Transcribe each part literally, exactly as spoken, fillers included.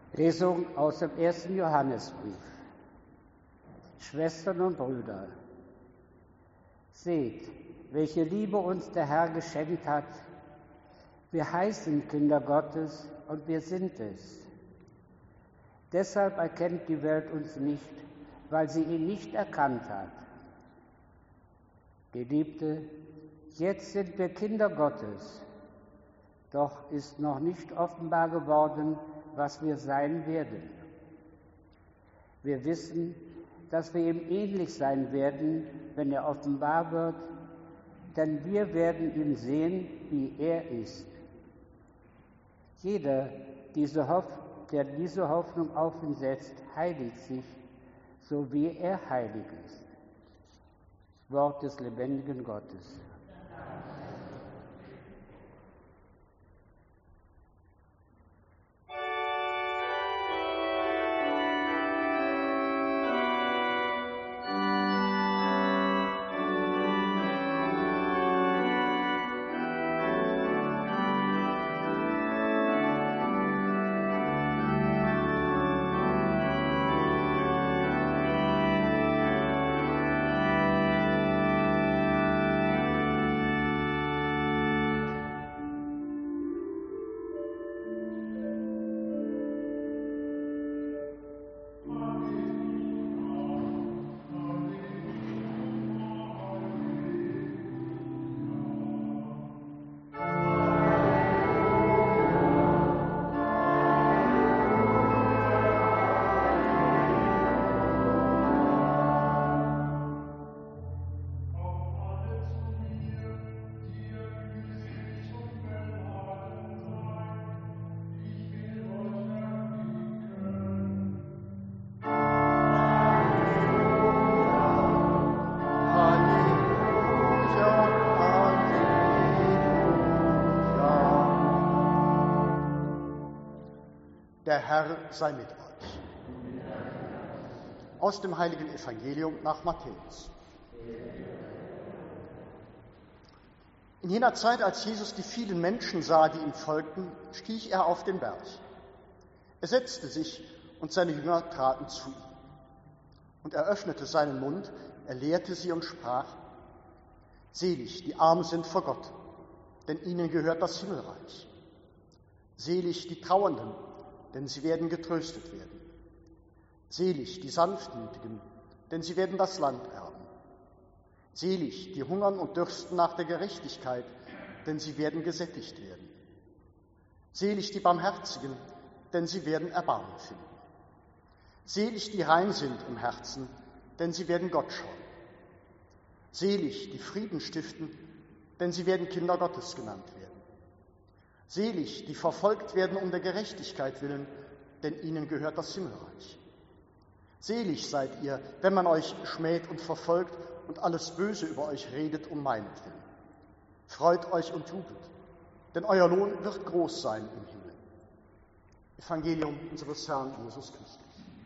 Lesung aus dem ersten Johannesbrief. Schwestern und Brüder, seht, welche Liebe uns der Herr geschenkt hat. Wir heißen Kinder Gottes und wir sind es. Deshalb erkennt die Welt uns nicht, weil sie ihn nicht erkannt hat. Geliebte, jetzt sind wir Kinder Gottes, doch ist noch nicht offenbar geworden, was wir sein werden. Wir wissen, dass wir ihm ähnlich sein werden, wenn er offenbar wird, denn wir werden ihn sehen, wie er ist. Jeder, diese Hoff- der diese Hoffnung auf ihn setzt, heiligt sich, so wie er heilig ist. Wort des lebendigen Gottes. Der Herr sei mit euch. Aus dem heiligen Evangelium nach Matthäus. In jener Zeit, als Jesus die vielen Menschen sah, die ihm folgten, stieg er auf den Berg. Er setzte sich und seine Jünger traten zu ihm. Und er öffnete seinen Mund, er lehrte sie und sprach: Selig, die Armen sind vor Gott, denn ihnen gehört das Himmelreich. Selig, die Trauernden, denn sie werden getröstet werden. Selig die Sanftmütigen, denn sie werden das Land erben. Selig die hungern und dürsten nach der Gerechtigkeit, denn sie werden gesättigt werden. Selig die Barmherzigen, denn sie werden Erbarmen finden. Selig die rein sind im Herzen, denn sie werden Gott schauen. Selig die Frieden stiften, denn sie werden Kinder Gottes genannt werden. Selig, die verfolgt werden um der Gerechtigkeit willen, denn ihnen gehört das Himmelreich. Selig seid ihr, wenn man euch schmäht und verfolgt und alles Böse über euch redet um meinetwillen. Freut euch und jubelt, denn euer Lohn wird groß sein im Himmel. Evangelium unseres Herrn Jesus Christus.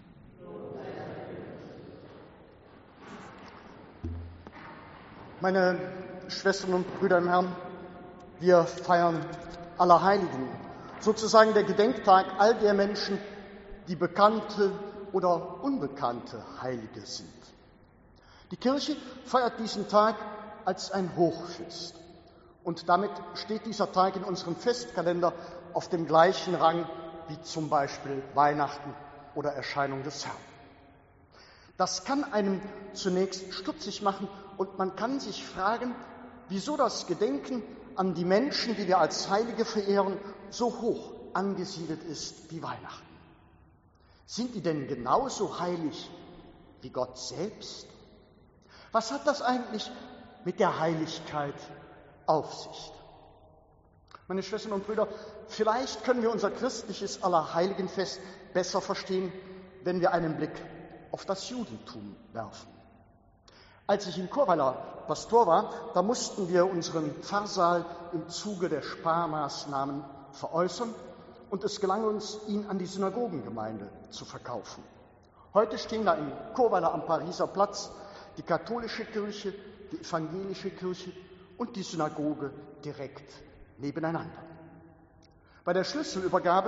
Meine Schwestern und Brüder im Herrn, wir feiern Allerheiligen, sozusagen der Gedenktag all der Menschen, die bekannte oder unbekannte Heilige sind. Die Kirche feiert diesen Tag als ein Hochfest und damit steht dieser Tag in unserem Festkalender auf dem gleichen Rang wie zum Beispiel Weihnachten oder Erscheinung des Herrn. Das kann einem zunächst stutzig machen und man kann sich fragen, wieso das Gedenken an die Menschen, die wir als Heilige verehren, so hoch angesiedelt ist wie Weihnachten. Sind die denn genauso heilig wie Gott selbst? Was hat das eigentlich mit der Heiligkeit auf sich? Meine Schwestern und Brüder, vielleicht können wir unser christliches Allerheiligenfest besser verstehen, wenn wir einen Blick auf das Judentum werfen. Als ich in Chorweiler Pastor war, da mussten wir unseren Pfarrsaal im Zuge der Sparmaßnahmen veräußern und es gelang uns, ihn an die Synagogengemeinde zu verkaufen. Heute stehen da in Chorweiler am Pariser Platz die katholische Kirche, die evangelische Kirche und die Synagoge direkt nebeneinander. Bei der Schlüsselübergabe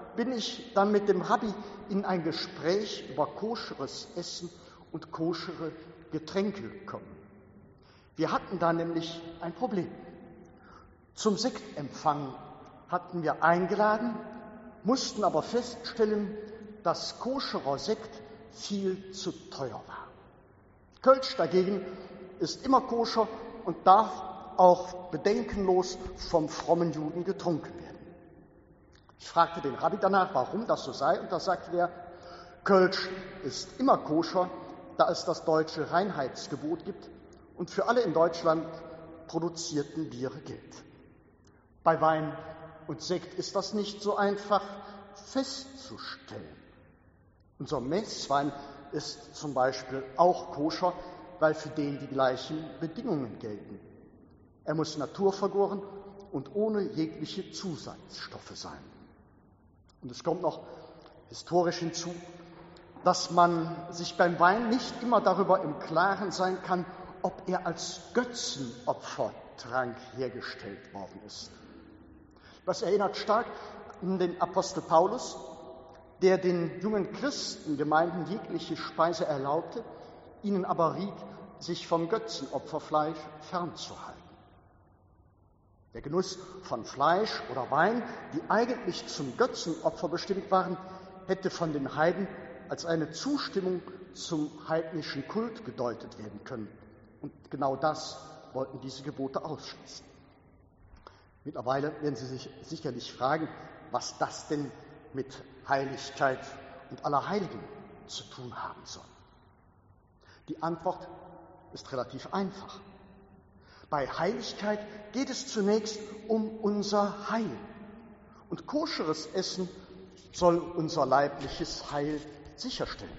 bin ich dann mit dem Rabbi in ein Gespräch über koscheres Essen und koschere Getränke gekommen. Wir hatten da nämlich ein Problem. Zum Sektempfang hatten wir eingeladen, mussten aber feststellen, dass koscherer Sekt viel zu teuer war. Kölsch dagegen ist immer koscher und darf auch bedenkenlos vom frommen Juden getrunken werden. Ich fragte den Rabbi danach, warum das so sei, und da sagte er, Kölsch ist immer koscher, da es das deutsche Reinheitsgebot gibt und für alle in Deutschland produzierten Biere gilt. Bei Wein und Sekt ist das nicht so einfach festzustellen. Unser Messwein ist zum Beispiel auch koscher, weil für den die gleichen Bedingungen gelten. Er muss naturvergoren und ohne jegliche Zusatzstoffe sein. Und es kommt noch historisch hinzu, dass man sich beim Wein nicht immer darüber im Klaren sein kann, ob er als Götzenopfertrank hergestellt worden ist. Das erinnert stark an den Apostel Paulus, der den jungen Christengemeinden jegliche Speise erlaubte, ihnen aber riet, sich vom Götzenopferfleisch fernzuhalten. Der Genuss von Fleisch oder Wein, die eigentlich zum Götzenopfer bestimmt waren, hätte von den Heiden als eine Zustimmung zum heidnischen Kult gedeutet werden können. Und genau das wollten diese Gebote ausschließen. Mittlerweile werden Sie sich sicherlich fragen, was das denn mit Heiligkeit und Allerheiligen zu tun haben soll. Die Antwort ist relativ einfach. Bei Heiligkeit geht es zunächst um unser Heil. Und koscheres Essen soll unser leibliches Heil sicherstellen.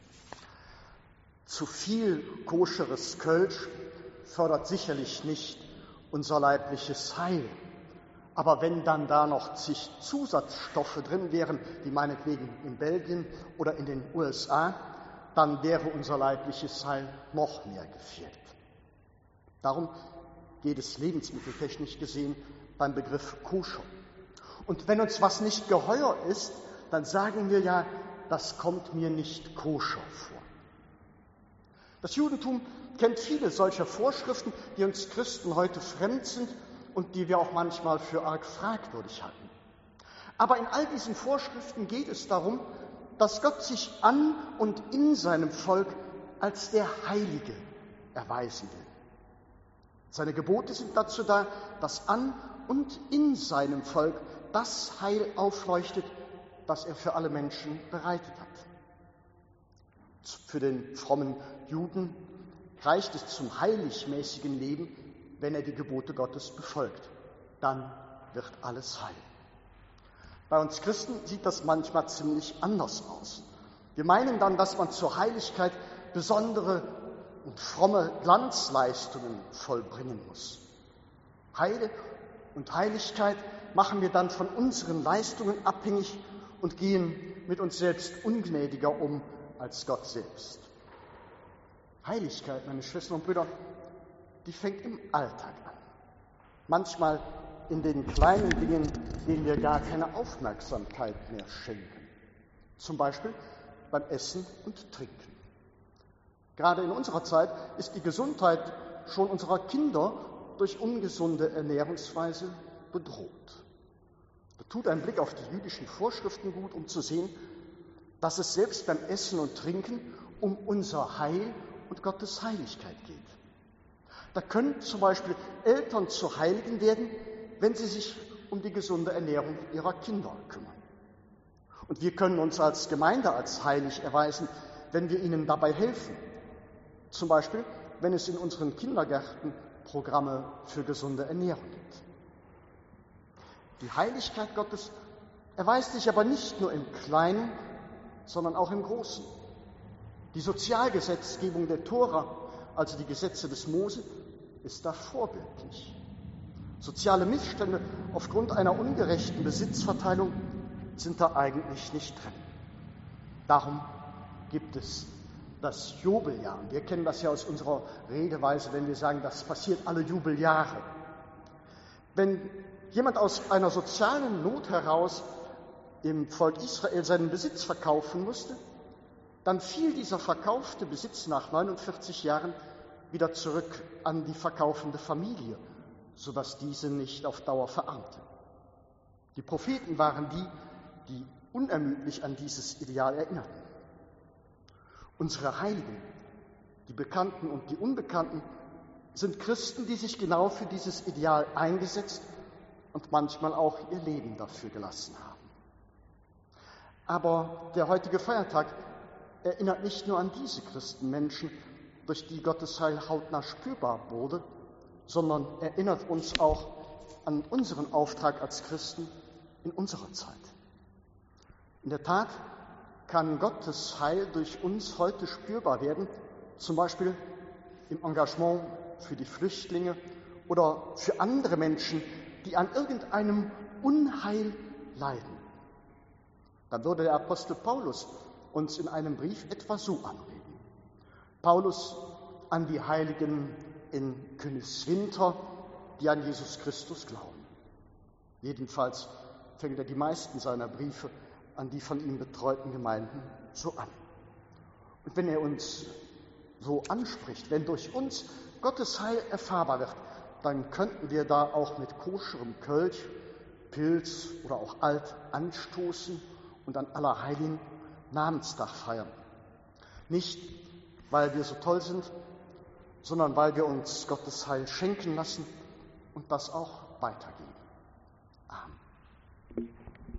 Zu viel koscheres Kölsch fördert sicherlich nicht unser leibliches Heil. Aber wenn dann da noch zig Zusatzstoffe drin wären, wie meinetwegen in Belgien oder in den U S A, dann wäre unser leibliches Heil noch mehr gefährdet. Darum geht es lebensmitteltechnisch gesehen beim Begriff koscher. Und wenn uns was nicht geheuer ist, dann sagen wir ja, das kommt mir nicht koscher vor. Das Judentum kennt viele solcher Vorschriften, die uns Christen heute fremd sind und die wir auch manchmal für arg fragwürdig halten. Aber in all diesen Vorschriften geht es darum, dass Gott sich an und in seinem Volk als der Heilige erweisen will. Seine Gebote sind dazu da, dass an und in seinem Volk das Heil aufleuchtet, das er für alle Menschen bereitet hat. Für den frommen Juden reicht es zum heiligmäßigen Leben, wenn er die Gebote Gottes befolgt. Dann wird alles heil. Bei uns Christen sieht das manchmal ziemlich anders aus. Wir meinen dann, dass man zur Heiligkeit besondere und fromme Glanzleistungen vollbringen muss. Heil und Heiligkeit machen wir dann von unseren Leistungen abhängig und gehen mit uns selbst ungnädiger um als Gott selbst. Heiligkeit, meine Schwestern und Brüder, die fängt im Alltag an. Manchmal in den kleinen Dingen, denen wir gar keine Aufmerksamkeit mehr schenken. Zum Beispiel beim Essen und Trinken. Gerade in unserer Zeit ist die Gesundheit schon unserer Kinder durch ungesunde Ernährungsweise bedroht. Da tut ein Blick auf die jüdischen Vorschriften gut, um zu sehen, dass es selbst beim Essen und Trinken um unser Heil und Gottes Heiligkeit geht. Da können zum Beispiel Eltern zu Heiligen werden, wenn sie sich um die gesunde Ernährung ihrer Kinder kümmern. Und wir können uns als Gemeinde als heilig erweisen, wenn wir ihnen dabei helfen. Zum Beispiel, wenn es in unseren Kindergärten Programme für gesunde Ernährung gibt. Die Heiligkeit Gottes erweist sich aber nicht nur im Kleinen, sondern auch im Großen. Die Sozialgesetzgebung der Tora, also die Gesetze des Mose, ist da vorbildlich. Soziale Missstände aufgrund einer ungerechten Besitzverteilung sind da eigentlich nicht drin. Darum gibt es das Jubeljahr. Wir kennen das ja aus unserer Redeweise, wenn wir sagen, das passiert alle Jubeljahre. Wenn jemand aus einer sozialen Not heraus im Volk Israel seinen Besitz verkaufen musste, dann fiel dieser verkaufte Besitz nach neunundvierzig Jahren wieder zurück an die verkaufende Familie, sodass diese nicht auf Dauer verarmte. Die Propheten waren die, die unermüdlich an dieses Ideal erinnerten. Unsere Heiligen, die Bekannten und die Unbekannten, sind Christen, die sich genau für dieses Ideal eingesetzt und manchmal auch ihr Leben dafür gelassen haben. Aber der heutige Feiertag erinnert nicht nur an diese Christenmenschen, durch die Gottes Heil hautnah spürbar wurde, sondern erinnert uns auch an unseren Auftrag als Christen in unserer Zeit. In der Tat kann Gottes Heil durch uns heute spürbar werden, zum Beispiel im Engagement für die Flüchtlinge oder für andere Menschen, die an irgendeinem Unheil leiden. Dann würde der Apostel Paulus uns in einem Brief etwa so anreden. Paulus an die Heiligen in Königswinter, die an Jesus Christus glauben. Jedenfalls fängt er die meisten seiner Briefe an die von ihm betreuten Gemeinden so an. Und wenn er uns so anspricht, wenn durch uns Gottes Heil erfahrbar wird, dann könnten wir da auch mit koscherem Kölsch, Pilz oder auch Alt anstoßen und an Allerheiligen Namenstag feiern. Nicht, weil wir so toll sind, sondern weil wir uns Gottes Heil schenken lassen und das auch weitergeben.